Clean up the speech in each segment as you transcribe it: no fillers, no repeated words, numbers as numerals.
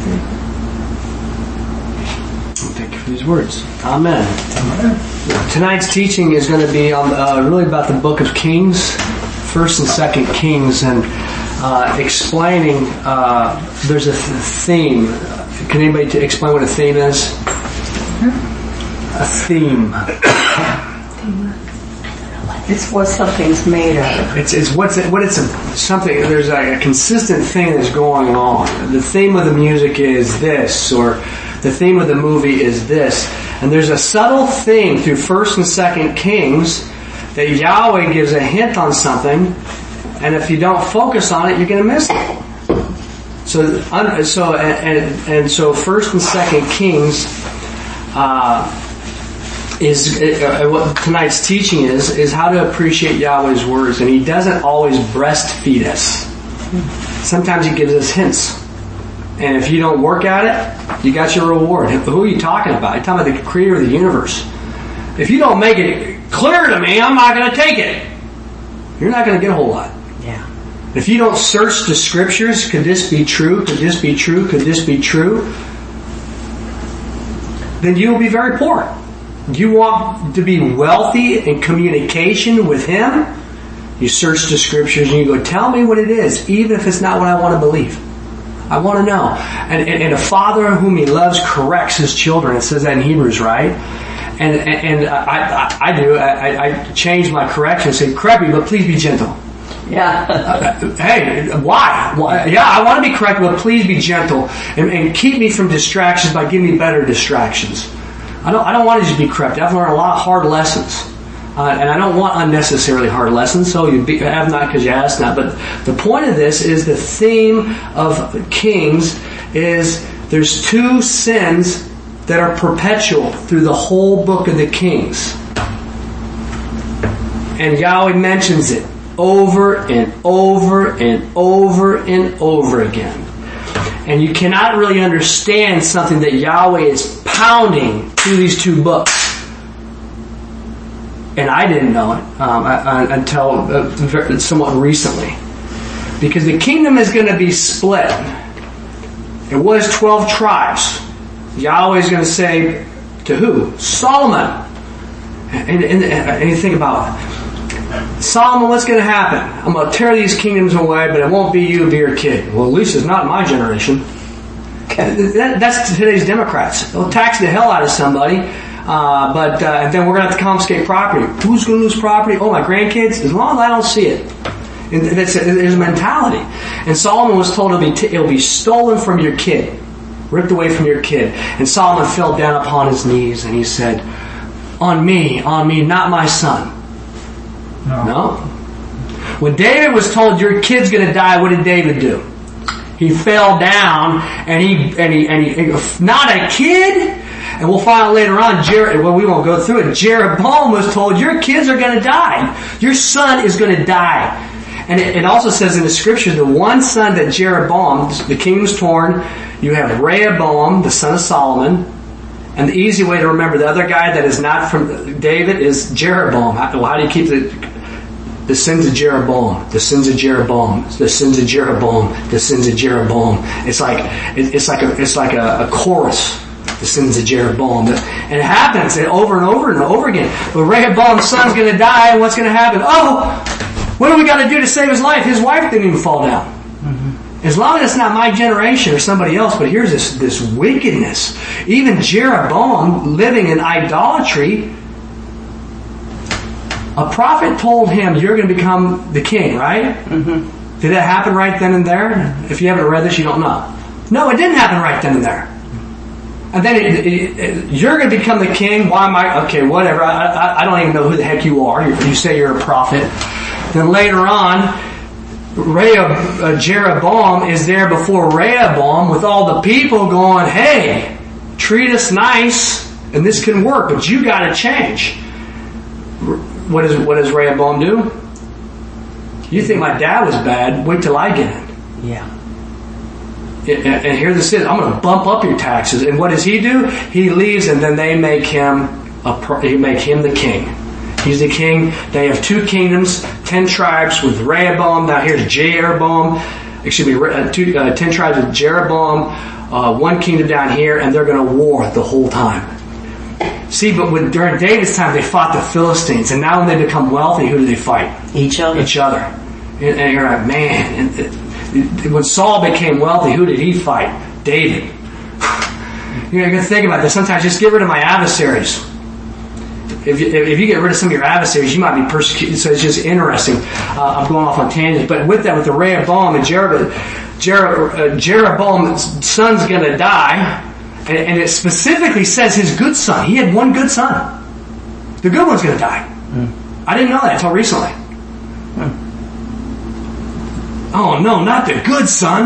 Thank you for these words. Amen. Tonight's teaching is going to be really about the book of Kings, 1st and 2nd Kings, and explaining. There's a theme. Can anybody explain what a theme is? A theme. It's what something's made of. Something. There's a consistent thing that's going on. The theme of the music is this, or the theme of the movie is this. And there's a subtle theme through 1st and 2nd Kings that Yahweh gives a hint on something, and if you don't focus on it, you're going to miss it. So 1st and 2nd Kings is what tonight's teaching is how to appreciate Yahweh's words, and He doesn't always breastfeed us. Sometimes He gives us hints. And if you don't work at it, you got your reward. Who are you talking about? You're talking about the Creator of the universe. If you don't make it clear to me, I'm not going to take it. You're not going to get a whole lot. Yeah. If you don't search the Scriptures, could this be true? Could this be true? Could this be true? Then you will be very poor. You want to be wealthy in communication with Him? You search the Scriptures and you go, tell me what it is, even if it's not what I want to believe. I want to know. And a father whom he loves corrects his children. It says that in Hebrews, right? And I do. I change my correction and say, correct me, but please be gentle. Yeah. Hey, why? Yeah, I want to be corrected, but please be gentle and keep me from distractions by giving me better distractions. I don't want to just be corrected. I've learned a lot of hard lessons. And I don't want unnecessarily hard lessons, so you have not because you ask not. But the point of this is the theme of Kings is there's two sins that are perpetual through the whole book of the Kings. And Yahweh mentions it over and over and over and over again. And you cannot really understand something that Yahweh is pounding through these two books. And I didn't know it until somewhat recently. Because the kingdom is going to be split. It was 12 tribes. Yahweh is going to say to who? Solomon. And you think about it. Solomon, what's going to happen? I'm going to tear these kingdoms away, but it won't be you, it'll be your kid. Well, at least it's not my generation. That's today's Democrats. They'll tax the hell out of somebody. But then we're going to have to confiscate property. Who's going to lose property? Oh, my grandkids? As long as I don't see it. There's a mentality. And Solomon was told it'll be stolen from your kid. Ripped away from your kid. And Solomon fell down upon his knees and he said, on me, not my son. No. When David was told your kid's going to die, what did David do? He fell down and he not a kid? And we'll find out later on, we won't go through it. Jeroboam was told, your kids are going to die. Your son is going to die. And it also says in the Scripture, the one son that Jeroboam, the kingdom's torn, you have Rehoboam, the son of Solomon. And the easy way to remember the other guy that is not from David is Jeroboam. How do you keep the sins of Jeroboam, the sins of Jeroboam, the sins of Jeroboam, the sins of Jeroboam. It's like a chorus. The sins of Jeroboam. And it happens over and over and over again. But Rehoboam's son's going to die, and what's going to happen? Oh, what do we got to do to save his life? His wife didn't even fall down. Mm-hmm. As long as it's not my generation or somebody else, but here's this wickedness. Even Jeroboam, living in idolatry, a prophet told him, you're going to become the king, right? Mm-hmm. Did that happen right then and there? If you haven't read this, you don't know. No, it didn't happen right then and there. And then you're going to become the king. Why am I? Okay, whatever. I don't even know who the heck you are. You say you're a prophet. Then later on, Jeroboam is there before Rehoboam with all the people going, hey, treat us nice and this can work, but you got to change. What does Rehoboam do? You think my dad was bad? Wait till I get it. Yeah. And here this is, I'm going to bump up your taxes. And what does he do? He leaves, and then they make him the king. He's the king. They have 2 kingdoms, 10 tribes with Rehoboam. Now here's Jeroboam. 10 tribes of Jeroboam, one kingdom down here, and they're going to war the whole time. See, but during David's time, they fought the Philistines, and now when they become wealthy, who do they fight? Each other. And you're like, man. And when Saul became wealthy, who did he fight? David. You got to think about this. Sometimes just get rid of my adversaries. If you get rid of some of your adversaries, you might be persecuted. So it's just interesting. I'm going off on tangents, but with that, with the Rehoboam and Jeroboam's son's going to die, and it specifically says his good son. He had one good son. The good one's going to die. I didn't know that until recently. Oh no, not the good son.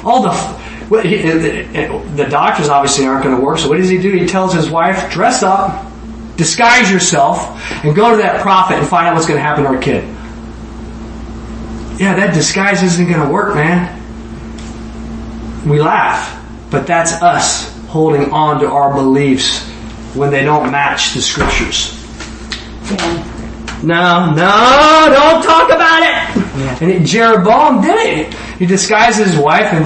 The doctors obviously aren't going to work. So what does he do? He tells his wife, dress up, disguise yourself, and go to that prophet and find out what's going to happen to our kid. Yeah, that disguise isn't going to work, man. We laugh, but that's us holding on to our beliefs when they don't match the scriptures. Yeah. No, don't talk about it. Yeah. And Jeroboam did it. He disguised his wife, I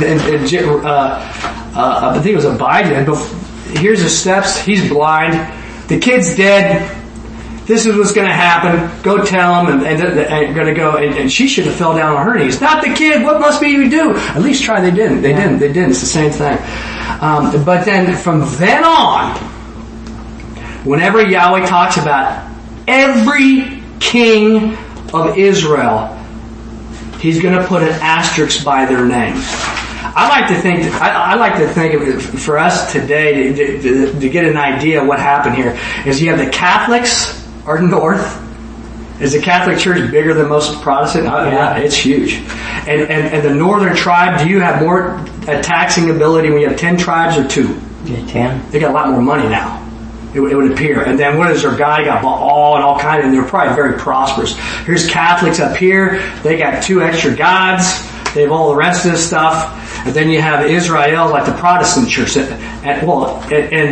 think it was Abijah. Here's the steps. He's blind. The kid's dead. This is what's going to happen. Go tell him, and going to go. And she should have fell down on her knees. Not the kid. What must we do? At least try. They didn't. They didn't. It's the same thing. But then from then on, whenever Yahweh talks about every king of Israel, he's going to put an asterisk by their name. I like to think of it for us today to get an idea of what happened here is you have the Catholics are north. Is the Catholic Church bigger than most Protestant? Yeah, it's huge. And the northern tribe, do you have more taxing ability when you have 10 tribes or 2? Yeah, 10. They got a lot more money now. It would appear. And then what is their God? They got Baal and all kinds, and they're probably very prosperous. Here's Catholics up here. They got 2 extra gods. They have all the rest of this stuff. And then you have Israel, like the Protestant church. And what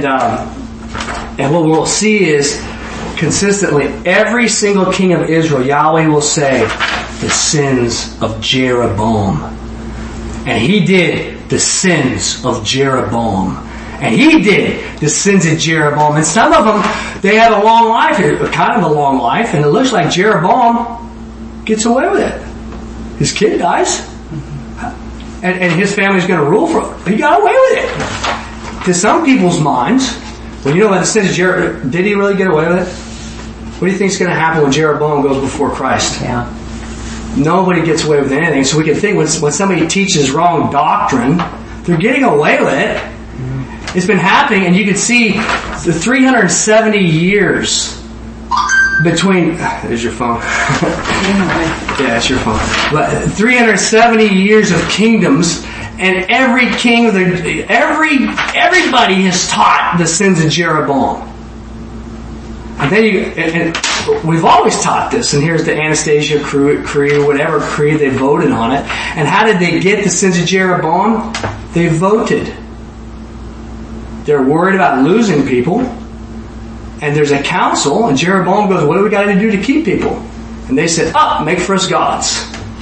we'll see is consistently every single king of Israel, Yahweh will say the sins of Jeroboam. And he did the sins of Jeroboam. And he did the sins of Jeroboam. And some of them, they had a long life, kind of a long life. And it looks like Jeroboam gets away with it. His kid dies. And his family's going to rule for him. He got away with it. To some people's minds, well, you know what the sins of Jeroboam, did he really get away with it? What do you think is going to happen when Jeroboam goes before Christ? Yeah. Nobody gets away with anything. So we can think when somebody teaches wrong doctrine, they're getting away with it. Mm-hmm. It's been happening, and you can see the 370 years between. There's your phone. Yeah, it's your phone. But 370 years of kingdoms, and every king, everybody has taught the sins of Jeroboam. And then and we've always taught this, and here's the Anastasia Creed, whatever creed, they voted on it. And how did they get the sins of Jeroboam? They voted. They're worried about losing people, and there's a council, and Jeroboam goes, what do we got to do to keep people? And they said, make for us gods.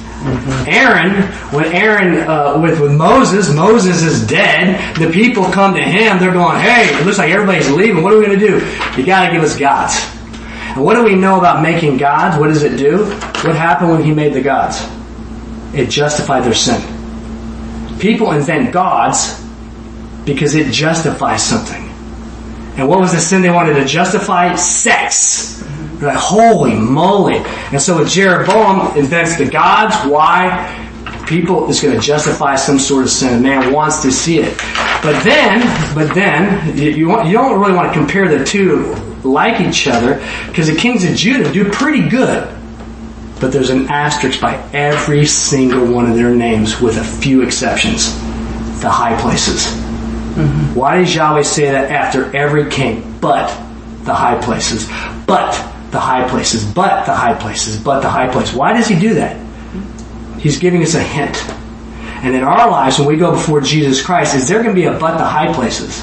Mm-hmm. When Aaron with Moses is dead, the people come to him, they're going, hey, it looks like everybody's leaving, what are we going to do? You got to give us gods. And what do we know about making gods? What does it do? What happened when he made the gods? It justified their sin. People invent gods because it justifies something. And what was the sin they wanted to justify? Sex. They're like, holy moly. And so with Jeroboam invents the gods. Why? People is going to justify some sort of sin. Man wants to see it. But then, you don't really want to compare the two like each other, because the kings of Judah do pretty good. But there's an asterisk by every single one of their names with a few exceptions. The high places. Mm-hmm. Why does Yahweh say that after every king? But the high places. But the high places. But the high places. But the high places. Why does he do that? He's giving us a hint. And in our lives, when we go before Jesus Christ, is there going to be a but the high places?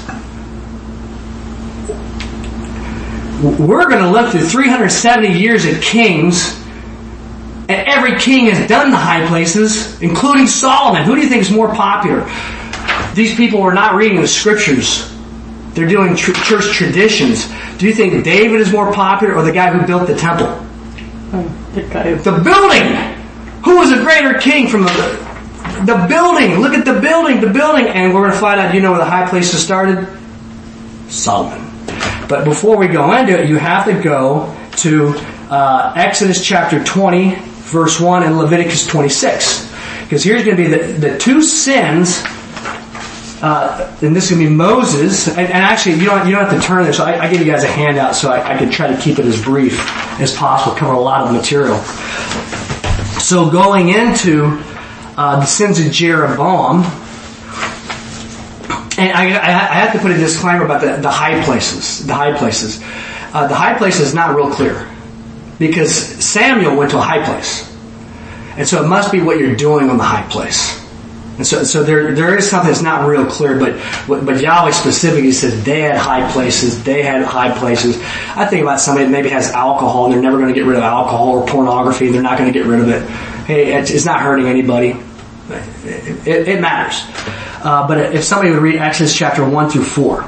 We're going to look through 370 years of kings And every king has done the high places, including Solomon. Who do you think is more popular? These people are not reading the scriptures. They're doing church traditions. Do you think David is more popular or the guy who built the temple? The building! Who was a greater king from the building? Look at the building. And we're going to find out, you know where the high places started? Solomon. But before we go into it, you have to go to Exodus chapter 20, verse 1, and Leviticus 26. Because here's going to be the two sins, and this is going to be Moses, and actually you don't have to turn there, so I give you guys a handout so I can try to keep it as brief as possible, cover a lot of material. So going into the sins of Jeroboam, and I have to put a disclaimer about the high places. The high places. The high place is not real clear, because Samuel went to a high place. And so it must be what you're doing on the high place. And so there is something that's not real clear, but Yahweh specifically says they had high places. I think about somebody that maybe has alcohol and they're never going to get rid of alcohol, or pornography, they're not going to get rid of it. Hey, it's not hurting anybody. It matters. But if somebody would read Exodus chapter 1 through 4.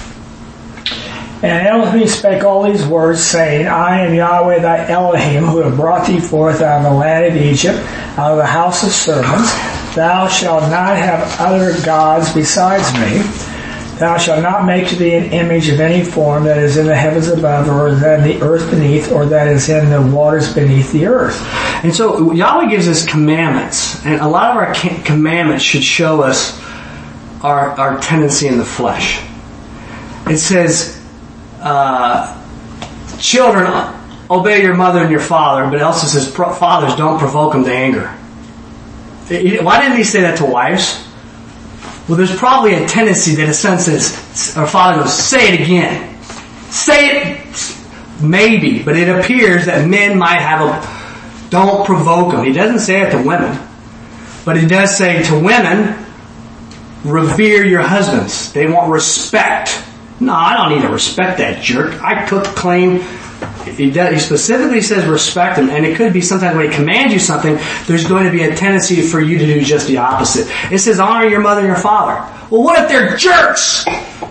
And Elohim spake all these words, saying, I am Yahweh thy Elohim, who have brought thee forth out of the land of Egypt, out of the house of servants. Thou shalt not have other gods besides me. Thou shalt not make to thee an image of any form that is in the heavens above, or that in the earth beneath, or that is in the waters beneath the earth. And so Yahweh gives us commandments, and a lot of our commandments should show us our tendency in the flesh. It says, children, obey your mother and your father, but also says, fathers, don't provoke them to anger. Why didn't he say that to wives? Well, there's probably a tendency that a son says, or father goes, say it again. Say it, maybe, but it appears that men might have don't provoke them. He doesn't say it to women, but he does say to women, revere your husbands. They want respect. No, I don't need to respect that jerk. I cook, clean. He specifically says respect him, and it could be sometimes when he commands you something, there's going to be a tendency for you to do just the opposite. It says honor your mother and your father. Well, what if they're jerks?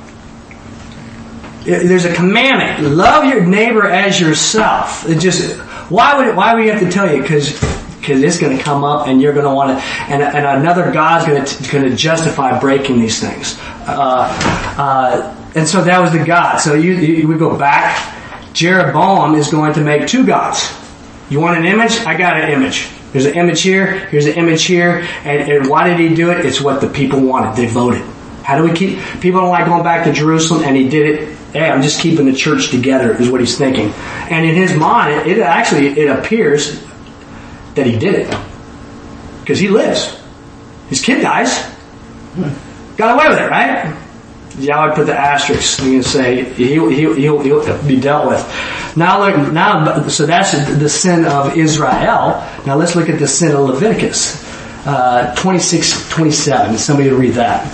There's a commandment. Love your neighbor as yourself. Why would you have to tell you? Because it's going to come up, and you're going to want to, and another God's going to justify breaking these things. And so that was the God. So we go back. Jeroboam is going to make two gods. You want an image? I got an image. There's an image here. Here's an image here. And why did he do it? It's what the people wanted. They voted. How do we keep... People don't like going back to Jerusalem, and he did it. Hey, I'm just keeping the church together is what he's thinking. And in his mind, it appears that he did it. Because he lives. His kid dies. Got away with it, right? Yahweh put the asterisk and say he'll be dealt with. Now, so that's the sin of Israel. Now let's look at the sin of Leviticus 26:27. Somebody read that.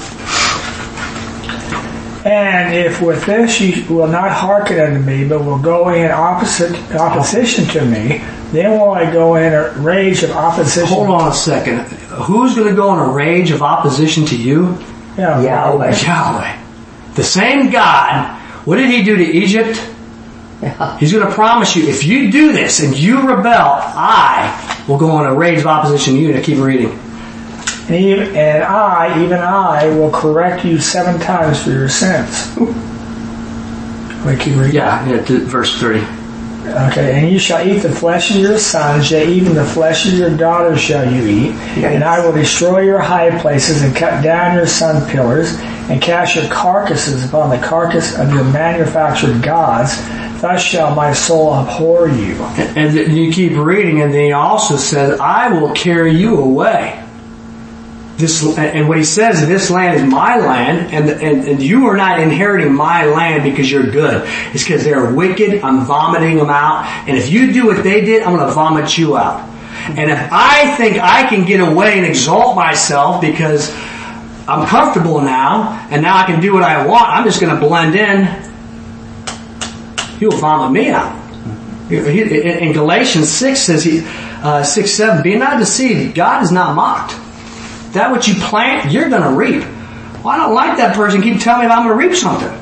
And if with this you will not hearken unto me, but will go in opposition to me, then will I go in a rage of opposition. Hold on a second. Who's going to go in a rage of opposition to you? Yahweh. The same God. What did he do to Egypt? Yeah. He's going to promise you, if you do this and you rebel, I will go in a rage of opposition to you. Now keep reading. And I will correct you 7 times for your sins. Wait, keep reading. Yeah, to verse 30. Okay, and you shall eat the flesh of your sons, yea, even the flesh of your daughters shall you eat. Yes. And I will destroy your high places and cut down your sun pillars and cast your carcasses upon the carcass of your manufactured gods. Thus shall my soul abhor you. And you keep reading, and then he also says, I will carry you away. And what he says, this land is my land, and you are not inheriting my land because you're good. It's because they're wicked. I'm vomiting them out. And if you do what they did, I'm going to vomit you out. And if I think I can get away and exalt myself because I'm comfortable now, and now I can do what I want, I'm just going to blend in, he'll vomit me out. In Galatians 6 says 6:7. Be not deceived. God is not mocked. That what you plant, you're going to reap. Well, I don't like that person. Keep telling me if I'm going to reap something.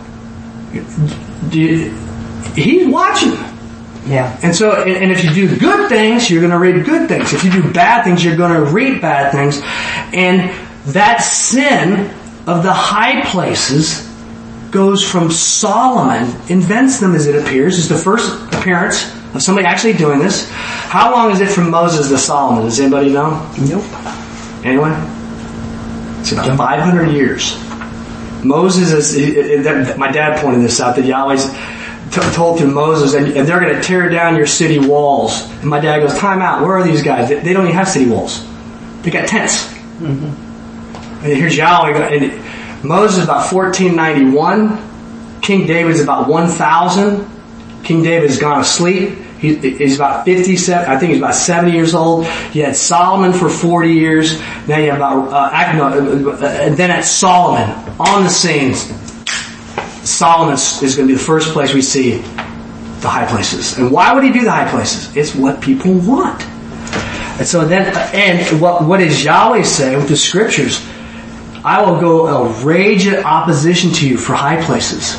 He's watching. Yeah. And so, and if you do good things, you're going to reap good things. If you do bad things, you're going to reap bad things. And that sin of the high places goes from Solomon, invents them as it appears. It's the first appearance of somebody actually doing this. How long is it from Moses to Solomon? Does anybody know? Nope. Anyone? It's about 500 years. Moses is, my dad pointed this out, that Yahweh's told through Moses, and they're going to tear down your city walls. And my dad goes, time out, where are these guys? They don't even have city walls. They got tents. Mm-hmm. And here's Yahweh. And Moses is about 1491. King David's about 1000. King David's gone asleep. He's about 57. I think he's about 70 years old. You had Solomon for 40 years. Now you have and then at Solomon on the scenes. Solomon is going to be the first place we see the high places. And why would he do the high places? It's what people want. And so then, and what does Yahweh say with the scriptures? I will go rage at opposition to you for high places.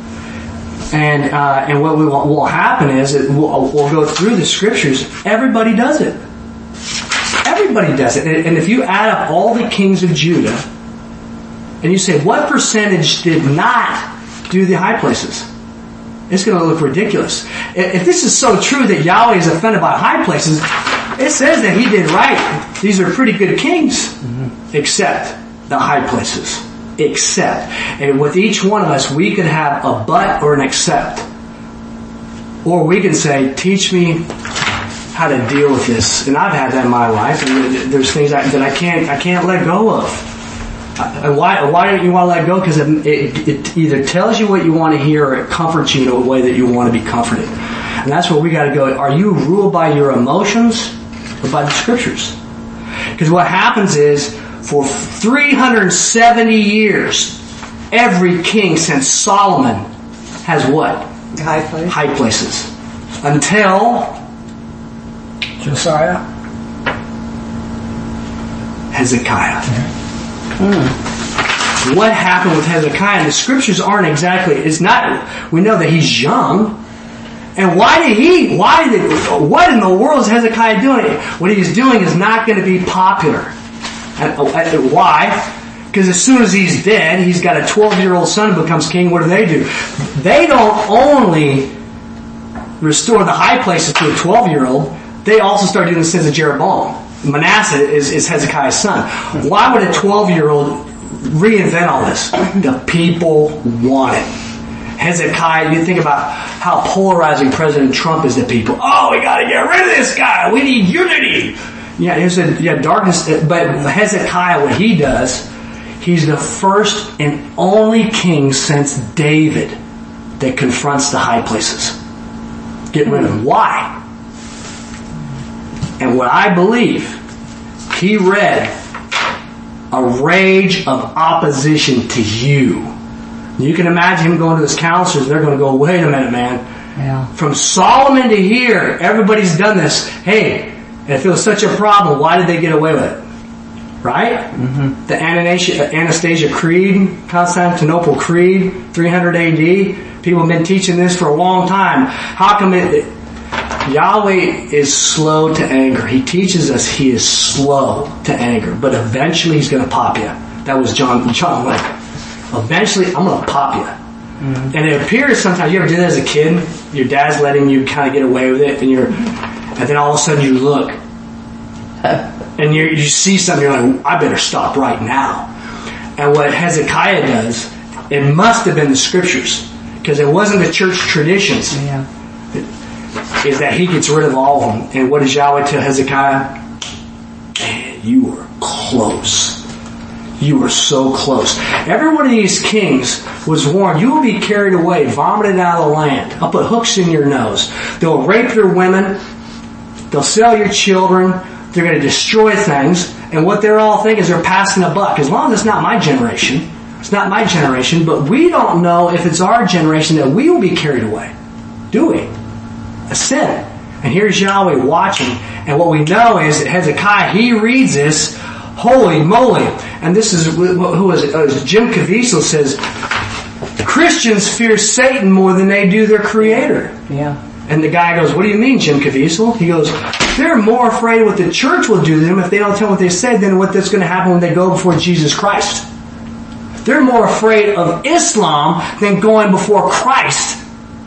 And what will happen is we'll go through the scriptures. Everybody does it. Everybody does it. And if you add up all the kings of Judah, and you say, what percentage did not do the high places? It's going to look ridiculous. If this is so true that Yahweh is offended by high places, it says that he did right. These are pretty good kings, except the high places. Except. And with each one of us, we could have a but or an except. Or we can say, teach me how to deal with this. And I've had that in my life. And there's things that I can't let go of. And why don't you want to let go? Because it either tells you what you want to hear, or it comforts you in a way that you want to be comforted. And that's where we got to go. Are you ruled by your emotions or by the scriptures? Because what happens is, for 370 years, every king since Solomon has what? High places. Until Josiah. Hezekiah. What happened with Hezekiah? The scriptures aren't exactly, we know that he's young. And what in the world is Hezekiah doing? What he's doing is not going to be popular. And why? Because as soon as he's dead, he's got a 12-year-old son who becomes king. What do? They don't only restore the high places to a 12-year-old, they also start doing the sins of Jeroboam. Manasseh is Hezekiah's son. Why would a 12-year-old reinvent all this? The people want it. Hezekiah, you think about how polarizing President Trump is to people. Oh, we got to get rid of this guy. We need unity. Yeah, darkness. But Hezekiah, what he does, he's the first and only king since David that confronts the high places. Get rid of them. Why? And what I believe, he read a rage of opposition to you. You can imagine him going to his counselors. They're going to go, wait a minute, man. Yeah. From Solomon to here, everybody's done this. Hey, if it was such a problem, why did they get away with it? Right? Mm-hmm. The Anastasia Creed, Constantinople Creed, 300 AD. People have been teaching this for a long time. How come Yahweh is slow to anger? He teaches us he is slow to anger, but eventually he's going to pop you. That was John Lennon. Eventually, I'm going to pop you. Mm-hmm. And it appears sometimes, you ever did that as a kid? Your dad's letting you kind of get away with it, and then all of a sudden you look, and you see something, you're like, I better stop right now. And what Hezekiah does, it must have been the scriptures, because it wasn't the church traditions, is that he gets rid of all of them. And what does Yahweh tell Hezekiah? Man, you were close. You were so close. Every one of these kings was warned, you will be carried away, vomited out of the land. I'll put hooks in your nose. They'll rape your women. They'll sell your children. They're going to destroy things. And what they're all thinking is they're passing a buck. As long as it's not my generation. It's not my generation. But we don't know if it's our generation that we will be carried away. Do we? A sin. And here's Yahweh watching. And what we know is that Hezekiah, he reads this, holy moly. And this is, who was it? Oh, Jim Caviezel says, Christians fear Satan more than they do their Creator. Yeah. And the guy goes, what do you mean, Jim Caviezel? He goes, they're more afraid of what the church will do to them if they don't tell what they said than what that's going to happen when they go before Jesus Christ. They're more afraid of Islam than going before Christ.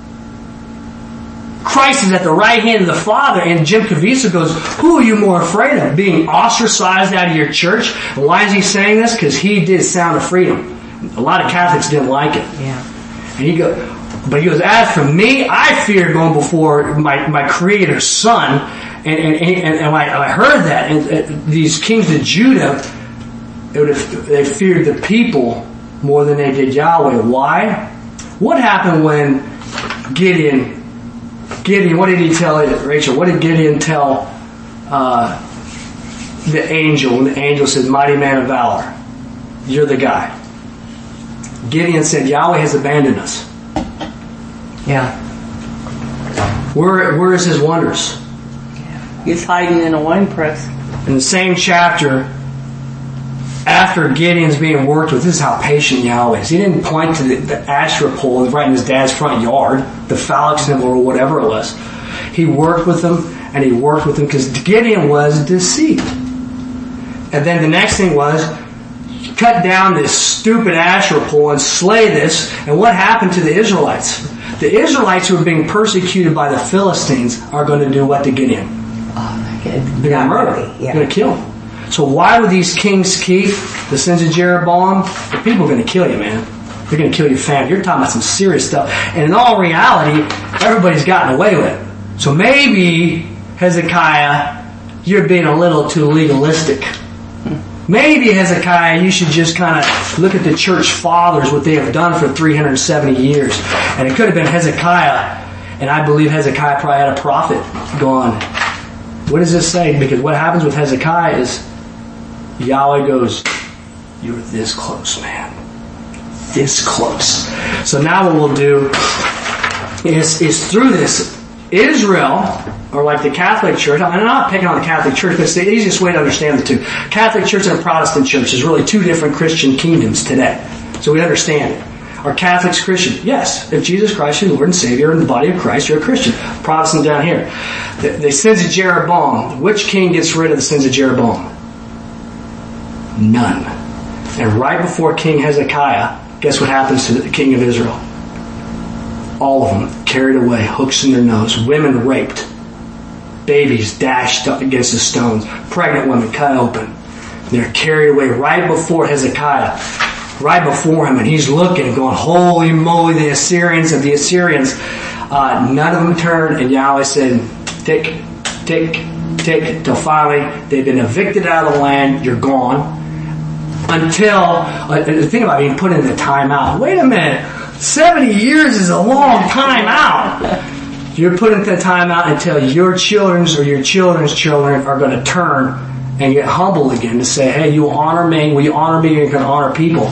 Christ is at the right hand of the Father, and Jim Caviezel goes, who are you more afraid of? Being ostracized out of your church? And why is he saying this? Because he did Sound of Freedom. A lot of Catholics didn't like it. Yeah. And he goes, as for me, I fear going before my Creator's Son. And I heard that, and these kings of Judah, they feared the people more than they did Yahweh. Why? What happened when Gideon, what did he tell Rachel? What did Gideon tell the angel? When the angel said, mighty man of valor, you're the guy. Gideon said, Yahweh has abandoned us. Yeah. Where is his wonders? He's hiding in a wine press. In the same chapter, after Gideon's being worked with, this is how patient Yahweh is. He didn't point to the Asherah pole right in his dad's front yard, the phallic symbol or whatever it was. He worked with them, and he worked with them because Gideon was deceived. And then the next thing was, cut down this stupid Asherah pole and slay this. And what happened to the Israelites? The Israelites who were being persecuted by the Philistines are going to do what to Gideon? They're going to murder him. They're going to kill him. So why would these kings keep the sins of Jeroboam? The people are going to kill you, man. They're going to kill your family. You're talking about some serious stuff. And in all reality, everybody's gotten away with it. So maybe, Hezekiah, you're being a little too legalistic. Maybe, Hezekiah, you should just kind of look at the church fathers, what they have done for 370 years. And it could have been Hezekiah, and I believe Hezekiah probably had a prophet going, what does this say? Because what happens with Hezekiah is Yahweh goes, you're this close, man. This close. So now what we'll do is through this, Israel, or like the Catholic Church, I'm not picking on the Catholic Church, but it's the easiest way to understand the two. Catholic Church and a Protestant Church is really two different Christian kingdoms today. So we understand it. Are Catholics Christian? Yes. If Jesus Christ is Lord and Savior in the body of Christ, you're a Christian. Protestant down here. The sins of Jeroboam. Which king gets rid of the sins of Jeroboam? None. And right before King Hezekiah, guess what happens to the king of Israel? All of them carried away, hooks in their nose, women raped, babies dashed up against the stones, pregnant women cut open. They're carried away right before Hezekiah, right before him, and he's looking and going, holy moly, the Assyrians. None of them turned, and Yahweh said, tick, tick, tick, till finally they've been evicted out of the land, you're gone. Until, think about being put into timeout. Wait a minute, 70 years is a long time out. You're put into timeout until your children's or your children's children are going to turn and get humble again to say, hey, you honor me, will you honor me, you're going to honor people.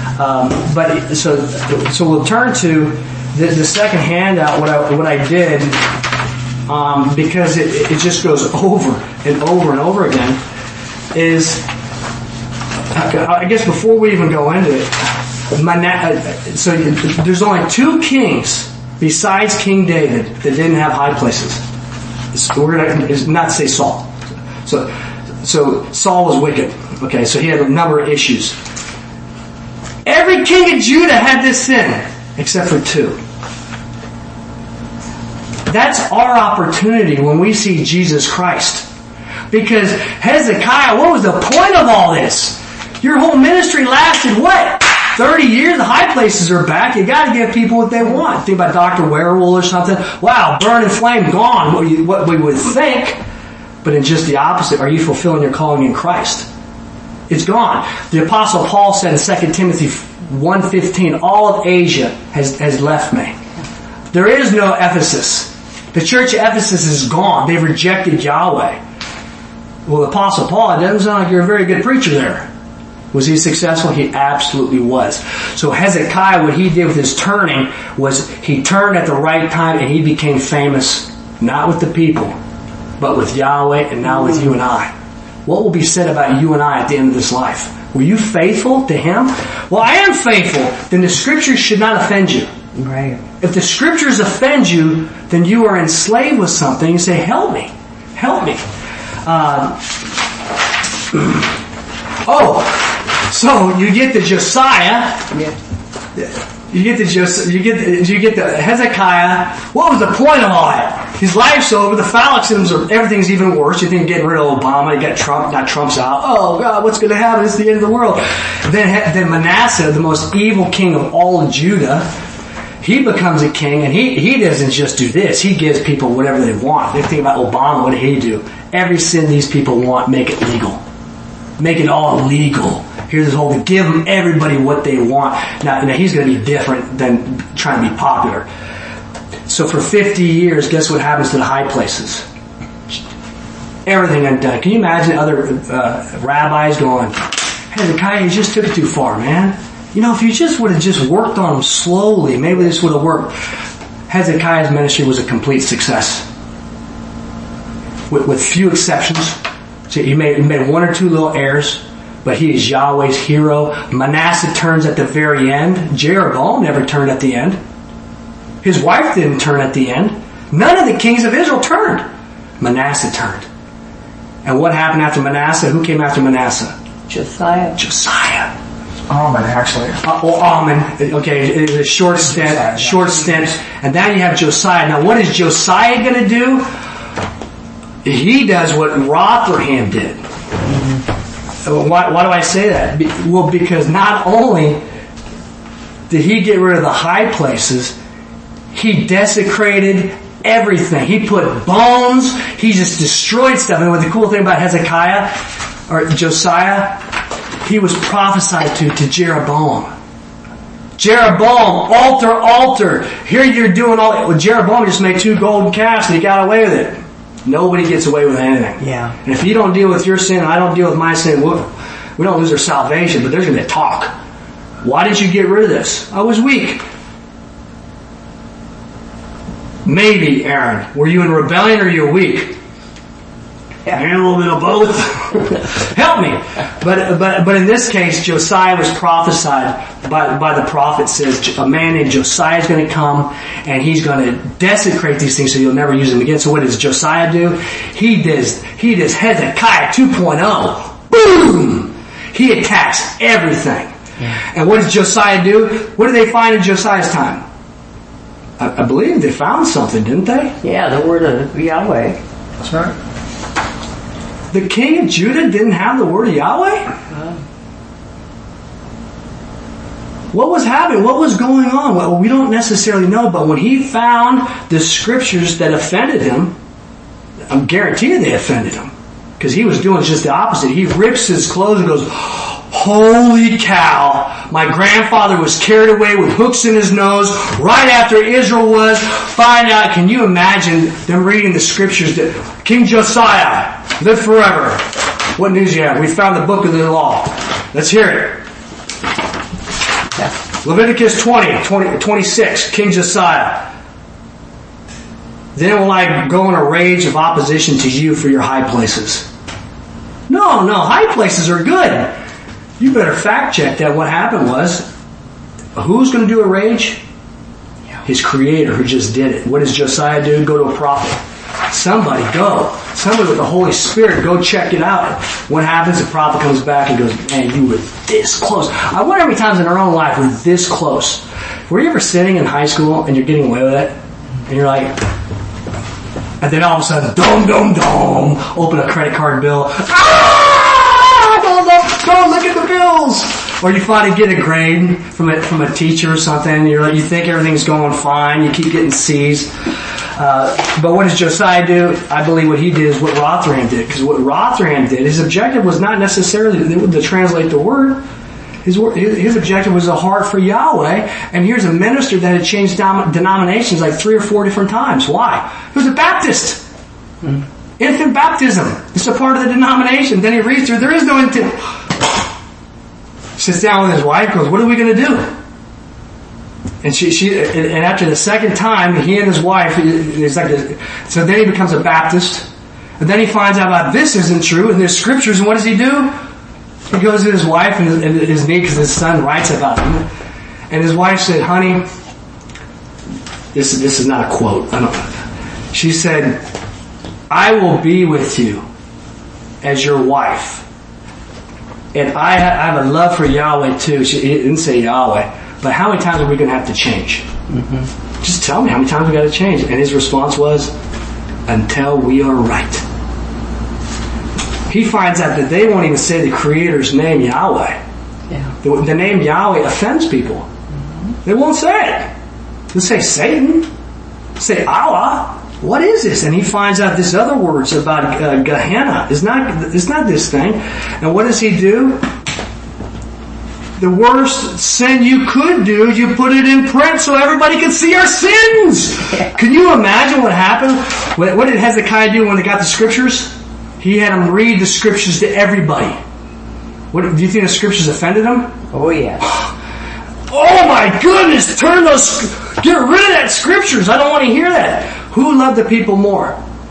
So we'll turn to the second handout, what I did, because it just goes over and over and over again, is, I guess before we even go into it, so there's only two kings besides King David that didn't have high places. We're going to not say Saul. So Saul was wicked. Okay, so he had a number of issues. Every king of Judah had this sin, except for two. That's our opportunity when we see Jesus Christ. Because Hezekiah, what was the point of all this? Your whole ministry lasted what? 30 years? The high places are back. You got to give people what they want. Think about Dr. Werewolf or something. Wow, burn and flame, gone. What we would think. But in just the opposite, are you fulfilling your calling in Christ? It's gone. The Apostle Paul said in 2 Timothy 1:15, all of Asia has left me. There is no Ephesus. The church of Ephesus is gone. They've rejected Yahweh. Well, the Apostle Paul, it doesn't sound like you're a very good preacher there. Was he successful? He absolutely was. So Hezekiah, what he did with his turning was he turned at the right time and he became famous Not with the people, but with Yahweh and now with you and I. What will be said about you and I at the end of this life? Were you faithful to Him? Well, I am faithful. Then the Scriptures should not offend you. Right. If the Scriptures offend you, then you are enslaved with something. You say, help me. Help me. So you get the Josiah. Yeah. You get the Hezekiah. What was the point of all that? His life's over. The phallicsms are, everything's even worse. You think getting rid of Obama, you got Trump, now Trump's out. Oh God, what's going to happen? It's the end of the world. Then Manasseh, the most evil king of all of Judah, he becomes a king, and he doesn't just do this. He gives people whatever they want. They think about Obama. What did he do? Every sin these people want, make it legal. Make it all legal. Here's this whole, give them everybody what they want. Now he's going to be different than trying to be popular. So for 50 years, guess what happens to the high places? Everything undone. Can you imagine other rabbis going, Hezekiah, you just took it too far, man. You know, if you just would have just worked on them slowly, maybe this would have worked. Hezekiah's ministry was a complete success. With few exceptions. So he made one or two little errors, but he is Yahweh's hero. Manasseh turns at the very end. Jeroboam never turned at the end. His wife didn't turn at the end. None of the kings of Israel turned. Manasseh turned. And what happened after Manasseh? Who came after Manasseh? Josiah. Almond, actually. Almond. Okay, it was a short stint. And then you have Josiah. Now what is Josiah going to do? He does what Rotherham did. Mm-hmm. Why do I say that? Well, because not only did he get rid of the high places, he desecrated everything. He put bones. He just destroyed stuff. And what the cool thing about Hezekiah, or Josiah, he was prophesied to Jeroboam. Jeroboam, altar. Here you're doing all that. Well, Jeroboam just made 2 golden calves and he got away with it. Nobody gets away with anything. Yeah. And if you don't deal with your sin and I don't deal with my sin, we don't lose our salvation, but there's going to be a talk. Why did you get rid of this? I was weak. Maybe, Aaron. Were you in rebellion or you were weak? Yeah. And a little bit of both. Help me. But in this case, Josiah was prophesied by the prophet. Says a man named Josiah is going to come and he's going to desecrate these things so you'll never use them again. So what does Josiah do? He does Hezekiah 2.0. Boom! He attacks everything. Yeah. And what does Josiah do? What did they find in Josiah's time? I believe they found something, didn't they? Yeah, the word of Yahweh. That's right. The king of Judah didn't have the word of Yahweh? What was happening? What was going on? Well, we don't necessarily know, but when he found the scriptures that offended him, I'm guaranteed they offended him. Because he was doing just the opposite. He rips his clothes and goes, holy cow, my grandfather was carried away with hooks in his nose right after Israel was. Find out, can you imagine them reading the scriptures that King Josiah, live forever. What news you have? We found the book of the law. Let's hear it. Yeah. Leviticus 26, King Josiah. Then will I go in a rage of opposition to you for your high places. No, high places are good. You better fact check that. What happened was, who's going to do a rage? His creator who just did it. What does Josiah do? Go to a prophet. Somebody with the Holy Spirit, go check it out. What happens? The prophet comes back and goes, man, you were this close. I wonder how many times in our own life we're this close. Were you ever sitting in high school and you're getting away with it? And you're like, and then all of a sudden, dom, open a credit card bill. Don't look at the bills. Or you finally get a grade from a teacher or something. You think everything's going fine. You keep getting C's. But what does Josiah do? I believe what he did is what Rotherham did. Because what Rotherham did, his objective was not necessarily to translate the word. His objective was a heart for Yahweh. And here's a minister that had changed denominations like 3 or 4 different times. Why? He was a Baptist. Infant baptism. It's a part of the denomination. Then he reads through, there is no infant. Sits down with his wife, goes, what are we going to do? And and after the second time, he and his wife, so then he becomes a Baptist. And then he finds out about this isn't true, and there's scriptures, and what does he do? He goes to his wife and his knee, because his son writes about him. And his wife said, honey, this is not a quote. She said, I will be with you as your wife. And I have a love for Yahweh too. She didn't say Yahweh, but how many times are we going to have to change? Mm-hmm. Just tell me how many times we got to change. And his response was, until we are right. He finds out that they won't even say the Creator's name, Yahweh. Yeah. The name Yahweh offends people. Mm-hmm. They won't say it. They'll say Satan. Say Allah. What is this? And he finds out this other words about Gehenna. It's not this thing. And what does he do? The worst sin you could do, you put it in print so everybody can see our sins. Can you imagine what happened? What did Hezekiah do when they got the scriptures? He had them read the scriptures to everybody. What do you think the scriptures offended him? Oh yeah. Oh my goodness! Get rid of that scriptures. I don't want to hear that. Who loved the people more?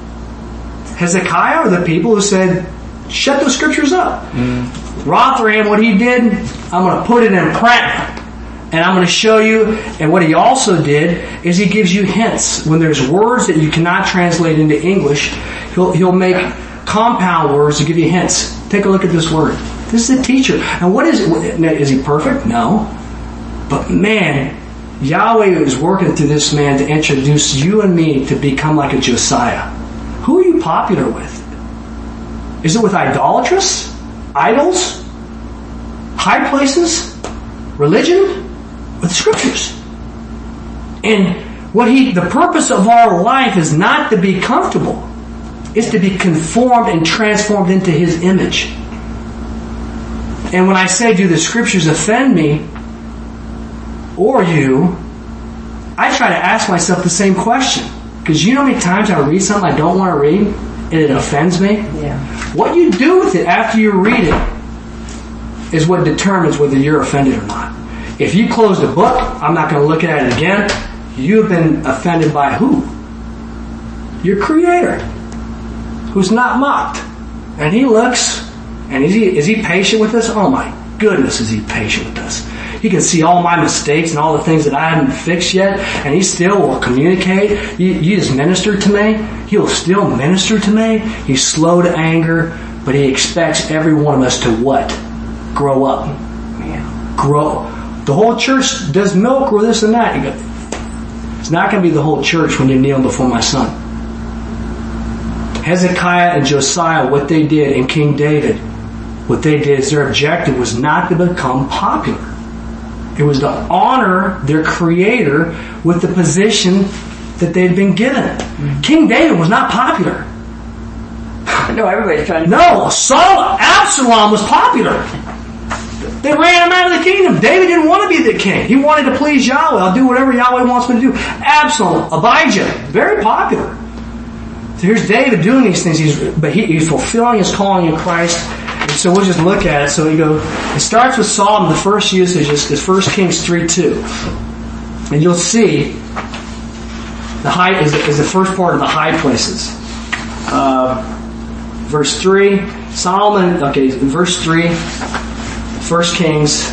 Hezekiah or the people who said, shut those scriptures up? Rothram, what he did, I'm going to put it in print. And I'm going to show you. And what he also did is he gives you hints. When there's words that you cannot translate into English, he'll make compound words to give you hints. Take a look at this word. This is a teacher. And what is it? Is he perfect? No. But man, Yahweh is working through this man to introduce you and me to become like a Josiah. Who are you popular with? Is it with idolatrous? Idols? High places? Religion? With scriptures. And the purpose of our life is not to be comfortable. It's to be conformed and transformed into His image. And when I say, do the scriptures offend me or you, I try to ask myself the same question. Because you know how many times I read something I don't want to read and it offends me? Yeah. What you do with it after you read it is what determines whether you're offended or not. If you close the book, I'm not going to look at it again. You've been offended by who? Your Creator, who's not mocked. And He looks, and is He patient with us? Oh my goodness, is He patient with us. He can see all my mistakes and all the things that I haven't fixed yet, and He still will communicate. You just minister to me. He'll still minister to me. He's slow to anger, but He expects every one of us to what? Grow up. Yeah. Grow. The whole church does milk or this and that. It's not going to be the whole church when you're kneeling before my Son. Hezekiah and Josiah, what they did, and King David, what they did is their objective was not to become popular. It was to honor their Creator with the position that they'd been given. Mm-hmm. King David was not popular. No, everybody's trying to... No, Absalom was popular. They ran him out of the kingdom. David didn't want to be the king. He wanted to please Yahweh. I'll do whatever Yahweh wants me to do. Absalom, Abijah, very popular. So here's David doing these things, but he's fulfilling his calling in Christ. And so we'll just look at it. So it starts with Solomon. The first usage is 1 Kings 3:2. And you'll see the high is the first part of the high places. Verse 3, Solomon, okay, verse 3, 1 Kings.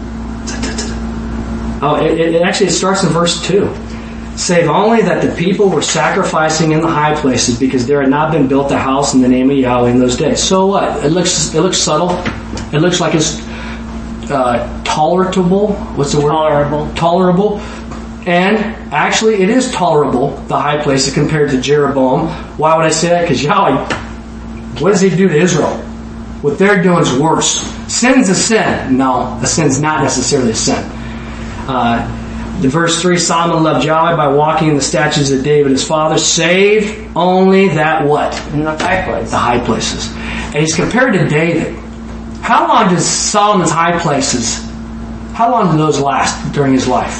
It starts in verse 2. Save only that the people were sacrificing in the high places because there had not been built a house in the name of Yahweh in those days. So what? It looks subtle. It looks like it's tolerable. What's the word? Tolerable. And actually it is tolerable, the high places, compared to Jeroboam. Why would I say that? Because Yahweh, what does He do to Israel? What they're doing is worse. Sin's a sin. No, a sin's not necessarily a sin. The verse 3, Solomon loved Yahweh by walking in the statutes of David his father, save only that what? In the high places. The high places. And he's compared to David. How long does Solomon's high places, how long do those last during his life?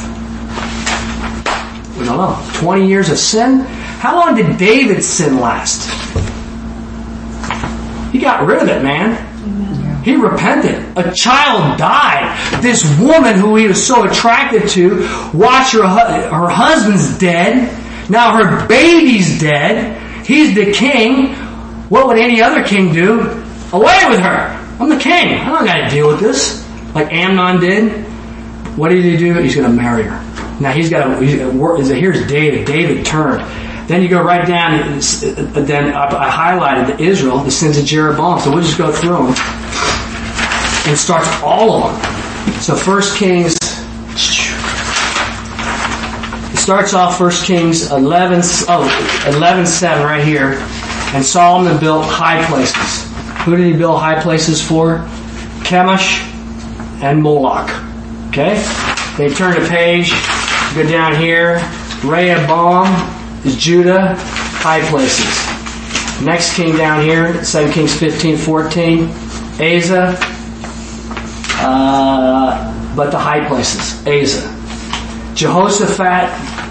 We don't know. 20 years of sin? How long did David's sin last? He got rid of it, man. He repented. A child died. This woman who he was so attracted to watched her husband's dead. Now her baby's dead. He's the king. What would any other king do? Away with her. I'm the king. I don't got to deal with this. Like Amnon did. What did he do? He's going to marry her. Now here's David. David turned. Then you go right down, then I highlighted Israel, the sins of Jeroboam. So we'll just go through them. And it starts all of them. So 1 Kings, it starts off 1 Kings 11:7 right here. And Solomon built high places. Who did he build high places for? Chemosh and Moloch. Okay? They turn the page, go down here. Rehoboam is Judah, high places. Next king down here, 2 Kings 15:14. Asa, but the high places. Asa. Jehoshaphat,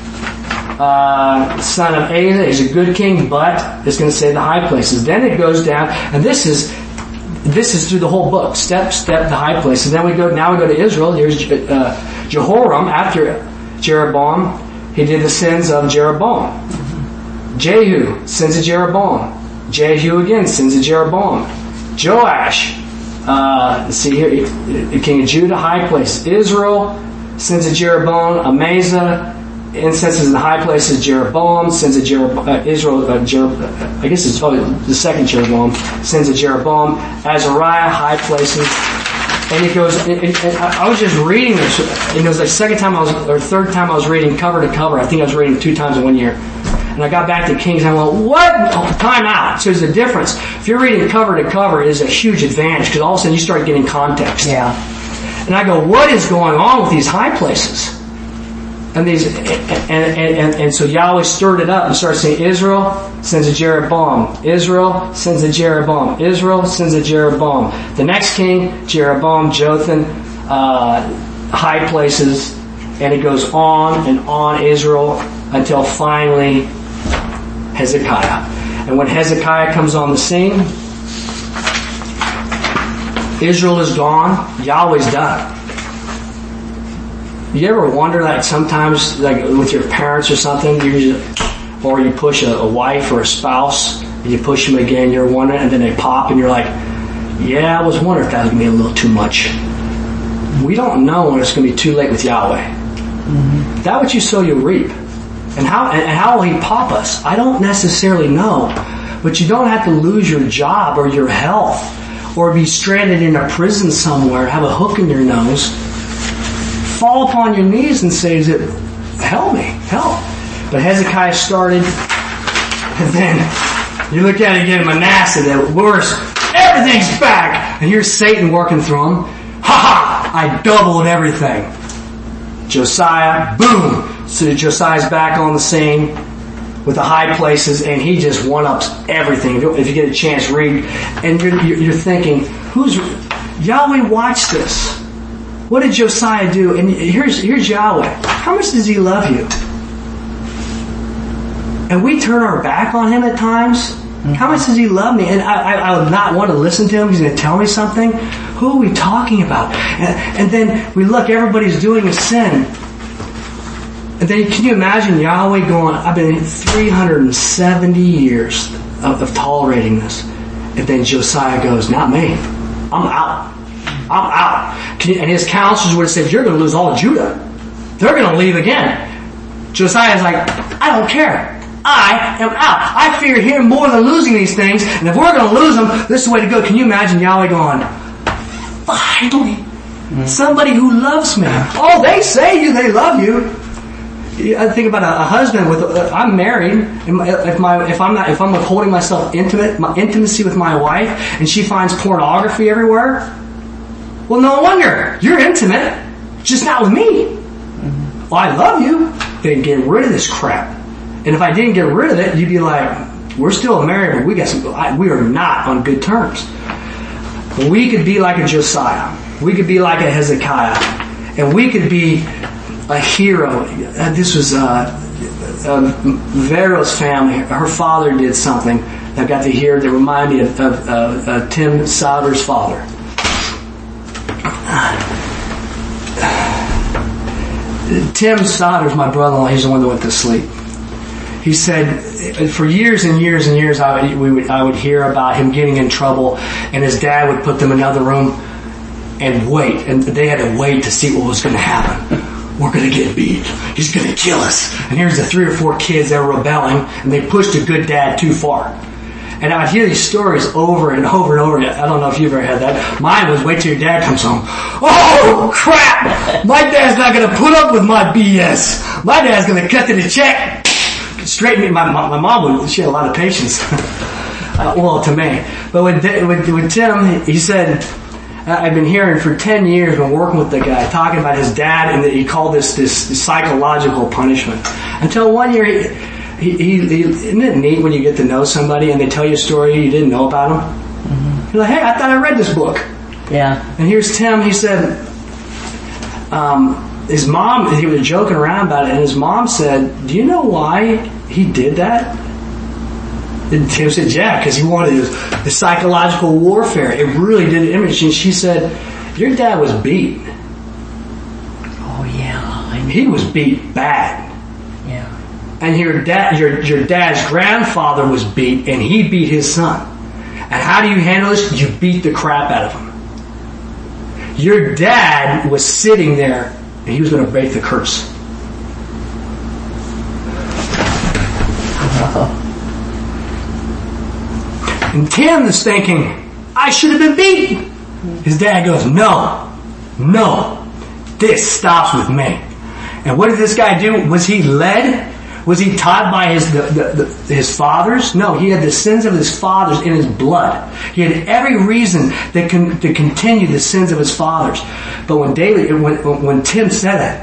son of Asa, is a good king, but it's going to say the high places. Then it goes down, and this is through the whole book, step, the high places. Then we go to Israel. Here's Jehoram after Jeroboam. He did the sins of Jeroboam. Jehu, sins of Jeroboam. Jehu again, sins of Jeroboam. Joash, see here, the king of Judah, high place. Israel, sins of Jeroboam. Amaziah, incenses in the high places. Jeroboam, sins of Israel. I guess it's the second Jeroboam, sins of Jeroboam. Azariah, high places. And it goes. I was just reading this, and it was the third time I was reading cover to cover. I think I was reading 2 times in 1 year. And I got back to Kings, and I went, what? Oh, time out. So there's a difference. If you're reading cover to cover, it is a huge advantage, because all of a sudden you start getting context. Yeah. And I go, what is going on with these high places? And so Yahweh stirred it up and started saying, Israel, sins of Jeroboam. Israel, sins of Jeroboam. Israel, sins of Jeroboam. The next king, Jeroboam, Jotham, high places. And it goes on and on, Israel, until finally Hezekiah. And when Hezekiah comes on the scene, Israel is gone, Yahweh's done. You ever wonder, like sometimes, like with your parents or something, or you push a wife or a spouse, and you push them again, you're wondering, and then they pop, and you're like, yeah, I was wondering if that was going to be a little too much. We don't know when it's going to be too late with Yahweh. Mm-hmm. That what you sow, you reap. And how will He pop us? I don't necessarily know, but you don't have to lose your job or your health, or be stranded in a prison somewhere, have a hook in your nose. Fall upon your knees and say, help me, help. But Hezekiah started, and then you look at it again, Manasseh, the worst. Everything's back. And here's Satan working through him. Ha! I doubled everything. Josiah, boom. So Josiah's back on the scene with the high places, and he just one-ups everything. If you get a chance, read. And you're thinking, Yahweh watched this. What did Josiah do? And here's Yahweh. How much does He love you? And we turn our back on Him at times. Mm-hmm. How much does He love me? And I would not want to listen to Him. He's going to tell me something. Who are we talking about? And then we look, everybody's doing a sin. And then can you imagine Yahweh going, I've been 370 years of tolerating this. And then Josiah goes, not me. I'm out. I'm out. And his counselors would have said, you're going to lose all of Judah. They're going to leave again. Josiah's like, I don't care. I am out. I fear Him more than losing these things. And if we're going to lose them, this is the way to go. Can you imagine Yahweh going, finally, somebody who loves me. Oh, they say they love you. I think about a husband with. I'm married. If I'm withholding myself intimacy with my wife, and she finds pornography everywhere, well, no wonder you're intimate, just not with me. Mm-hmm. Well, I love you. Then get rid of this crap. And if I didn't get rid of it, you'd be like, we're still married, but we are not on good terms. But we could be like a Josiah. We could be like a Hezekiah, and we could be a hero. This was Vero's family. Her father did something I got to hear that reminded me of Tim Sauter's father. Tim Sodders, my brother-in-law, he's the one that went to sleep. He said, for years and years and years, I would hear about him getting in trouble, and his dad would put them in another room and wait, and they had to wait to see what was going to happen. We're going to get beat. He's going to kill us. And here's the 3 or 4 kids that were rebelling, and they pushed a good dad too far. And I'd hear these stories over and over and over again. I don't know if you've ever had that. Mine was, wait till your dad comes home. Oh, crap! My dad's not going to put up with my BS. My dad's going to cut to the check. Straighten me. My mom, she had a lot of patience. Well, to me. But with Tim, he said, I've been hearing for 10 years, been working with the guy, talking about his dad, and he called this psychological punishment. Until one year, isn't it neat when you get to know somebody and they tell you a story you didn't know about them? Mm-hmm. You're like, hey, I thought I read this book. Yeah. And here's Tim, he said, his mom, he was joking around about it, and his mom said, do you know why he did that? And Tim said, yeah, because he wanted the psychological warfare. It really did image. And she said, your dad was beat. Oh, yeah. He was beat bad. Yeah. And your dad's grandfather was beat, and he beat his son. And how do you handle this? You beat the crap out of him. Your dad was sitting there, and he was going to break the curse. And Tim is thinking, I should have been beat. His dad goes, no, this stops with me. And what did this guy do? Was he led? Was he taught by his fathers? No, he had the sins of his fathers in his blood. He had every reason to continue the sins of his fathers. But when Tim said that,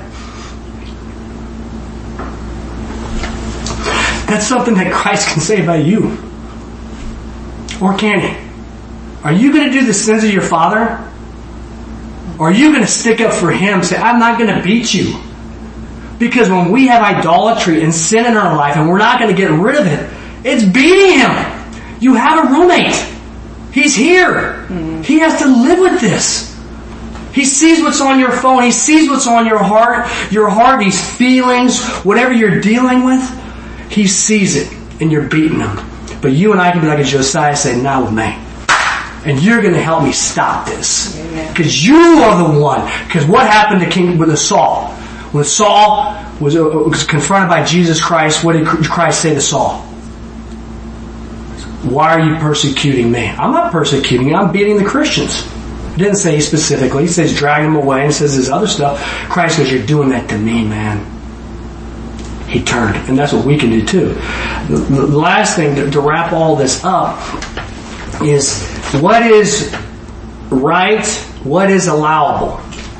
that's something that Christ can say about you. Or can he? Are you going to do the sins of your father? Or are you going to stick up for him and say, I'm not going to beat you? Because when we have idolatry and sin in our life and we're not going to get rid of it, it's beating him. You have a roommate. He's here. He has to live with this. He sees what's on your phone. He sees what's on your heart, these feelings, whatever you're dealing with. He sees it and you're beating him. But you and I can be like a Josiah, say, not with me. And you're going to help me stop this. Because you are the one. Because what happened with Saul? When Saul was confronted by Jesus Christ, what did Christ say to Saul? Why are you persecuting me? I'm not persecuting you. I'm beating the Christians. He didn't say specifically. He says drag them away and says this other stuff. Christ says, you're doing that to me, man. He turned. And that's what we can do too. The last thing to wrap all this up is what is right, what is allowable.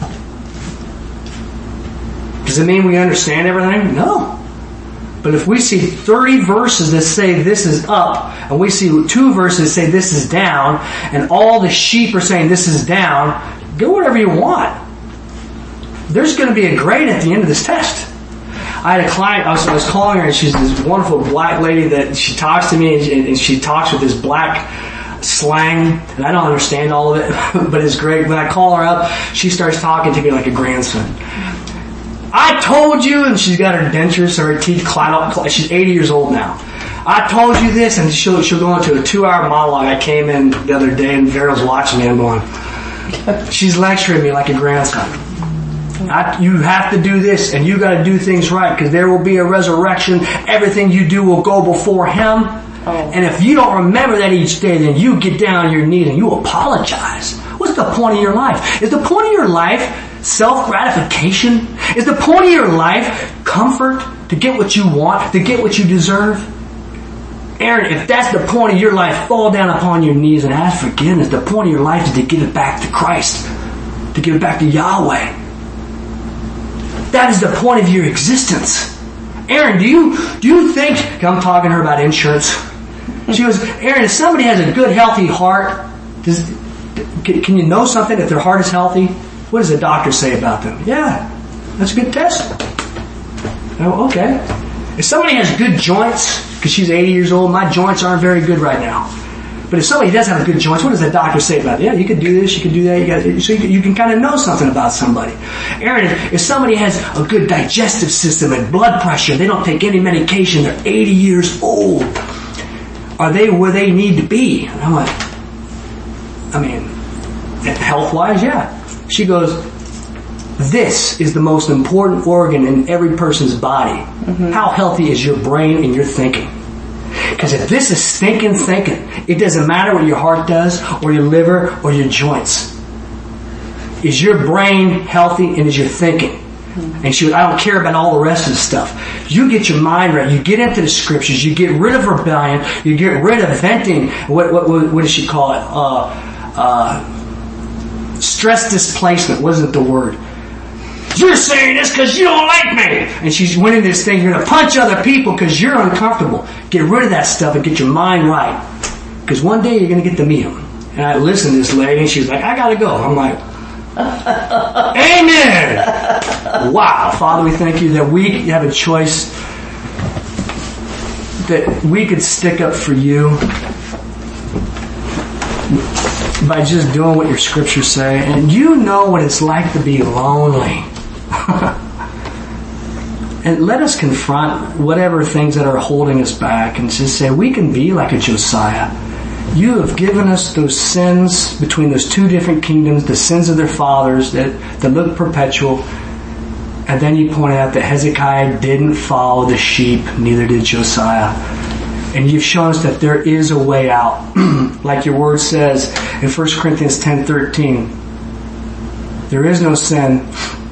Does it mean we understand everything? No. But if we see 30 verses that say this is up, and we see 2 verses that say this is down, and all the sheep are saying this is down, go whatever you want. There's going to be a grade at the end of this test. I had a client, I was calling her, and she's this wonderful black lady that she talks to me, and she talks with this black slang, and I don't understand all of it, but it's great. When I call her up, she starts talking to me like a grandson. I told you, and she's got her dentures, so her teeth cloud up. She's 80 years old now. I told you this, and she'll go into a 2-hour monologue. I came in the other day, and Veril's watching me. I'm going, she's lecturing me like a grandson. You have to do this, and you got to do things right, because there will be a resurrection. Everything you do will go before Him. And if you don't remember that each day, then you get down on your knees and you apologize. What's the point of your life? Is the point of your life self-gratification? Is the point of your life comfort, to get what you want, to get what you deserve? Aaron, if that's the point of your life, fall down upon your knees and ask forgiveness. The point of your life is to give it back to Christ, to give it back to Yahweh. That is the point of your existence. Aaron, do you think, I'm talking to her about insurance. She goes, Aaron, if somebody has a good, healthy heart, can you know something if their heart is healthy? What does the doctor say about them? Yeah, that's a good test. Oh, okay. If somebody has good joints, because she's 80 years old, my joints aren't very good right now. But if somebody does have a good joints, what does the doctor say about it? Yeah, you could do this, you could do that. So you can kind of know something about somebody. Aaron, if somebody has a good digestive system and blood pressure, they don't take any medication, they're 80 years old, are they where they need to be? And I'm like, health-wise, yeah. She goes, this is the most important organ in every person's body. Mm-hmm. How healthy is your brain and your thinking? Because if this is stinking thinking, it doesn't matter what your heart does, or your liver, or your joints. Is your brain healthy and is your thinking? Mm-hmm. And she goes, I don't care about all the rest of the stuff. You get your mind right. You get into the scriptures. You get rid of rebellion. You get rid of venting. What does she call it? Stress displacement. Wasn't the word? You're saying this because you don't like me. And she's winning this thing. You're going to punch other people because you're uncomfortable. Get rid of that stuff and get your mind right. Because one day you're going to get to meet him. And I listened to this lady and she was like, I got to go. I'm like, amen. Wow. Father, we thank you that we have a choice, that we could stick up for you by just doing what your scriptures say. And you know what it's like to be lonely. And let us confront whatever things that are holding us back and just say we can be like a Josiah. You have given us those sins between those two different kingdoms, the sins of their fathers that look perpetual. And then you point out that Hezekiah didn't follow the sheep, neither did Josiah. And you've shown us that there is a way out. Like your word says in 1 Corinthians 10:13. There is no sin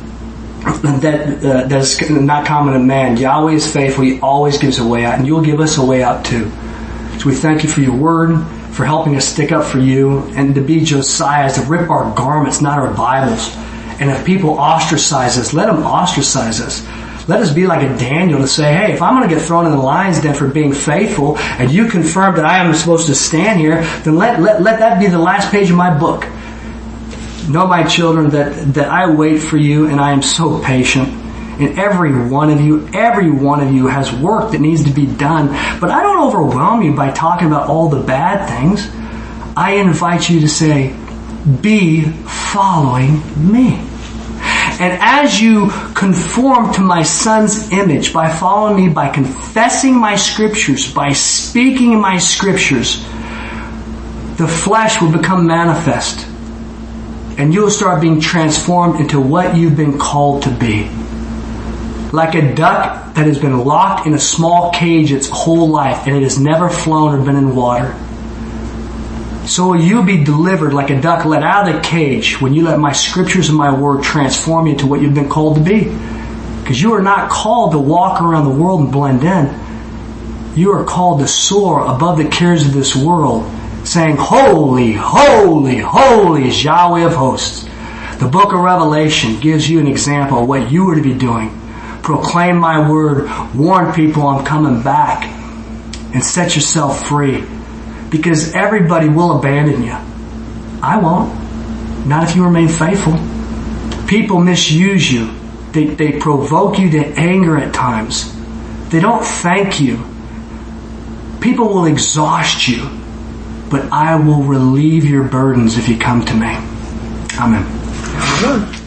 that is not common to man. Yahweh is faithful. He always gives a way out. And you'll give us a way out too. So we thank you for your word, for helping us stick up for you, and to be Josiah, to rip our garments, not our Bibles. And if people ostracize us, let them ostracize us. Let us be like a Daniel to say, hey, if I'm going to get thrown in the lion's den for being faithful, and you confirm that I am supposed to stand here, then let that be the last page of my book. Know, my children, that I wait for you, and I am so patient. And every one of you has work that needs to be done. But I don't overwhelm you by talking about all the bad things. I invite you to say, be following me. And as you conform to my Son's image by following me, by confessing my scriptures, by speaking my scriptures, the flesh will become manifest. And you'll start being transformed into what you've been called to be. Like a duck that has been locked in a small cage its whole life and it has never flown or been in water. So will you be delivered like a duck let out of the cage when you let my scriptures and my word transform you into what you've been called to be. Because you are not called to walk around the world and blend in. You are called to soar above the cares of this world, saying, holy, holy, holy is Yahweh of hosts. The book of Revelation gives you an example of what you are to be doing. Proclaim my word, warn people I'm coming back, and set yourself free. Because everybody will abandon you. I won't. Not if you remain faithful. People misuse you. They provoke you to anger at times. They don't thank you. People will exhaust you. But I will relieve your burdens if you come to me. Amen.